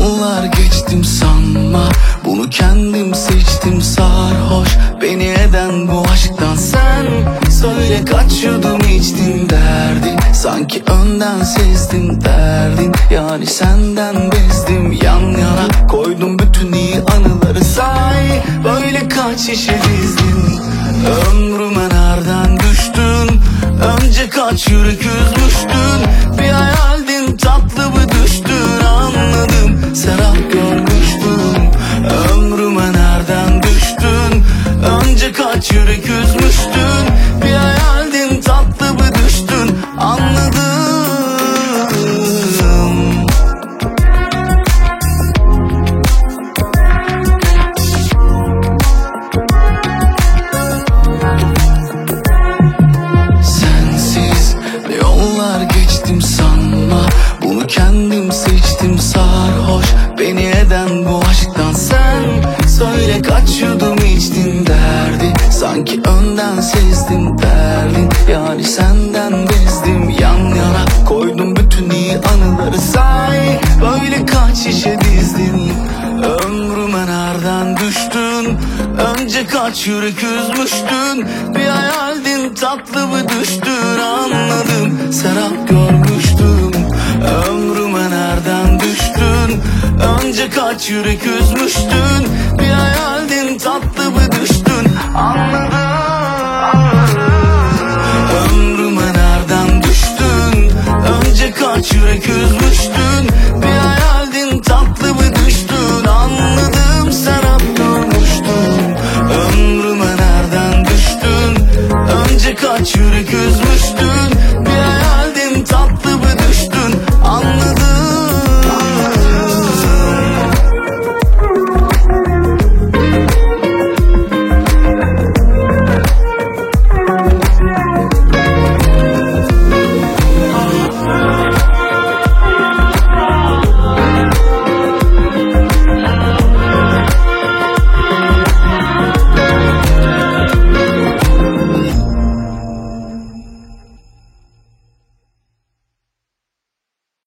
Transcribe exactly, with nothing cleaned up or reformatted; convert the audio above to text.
Yollar geçtim sanma, bunu kendim seçtim sarhoş. Beni eden bu aşktan sen söyle, kaç yudum içtin derdi. Sanki önden sezdim derdin, yani senden bezdim. Yan yana koydum bütün iyi anıları, say böyle kaç şişe dizdin. Ömrüme nereden düştün, önce kaç yürek üzmüştün. Bir hayaldin, tatlı mı düştün, anladım serap görmüştüm. Ömrüme nereden düştün, önce kaç yürek üzmüştün. Bir hayaldin, tatlı mı düştün, anladım. Sensiz ne yollar geçtim sanma, bunu kendim seçtim sarhoş. Beni eden bu aşktan sen söyle, kaç yudum içtin derdi. Sanki önden sezdim derdin, yani senden bezdim. Yan yana koydum bütün iyi anıları, say böyle kaç şişe dizdin. Ömrüme nereden düştün, önce kaç yürek üzmüştün. Bir hayaldin, tatlı mı düştün, anladım serap görmüştüm. Ömrüme nereden düştün, önce kaç yürek üzmüştün. Bir hayaldin, tatlı mı düştün, anladım. Ömrüme nereden düştün, önce kaç yürek üzmüştün.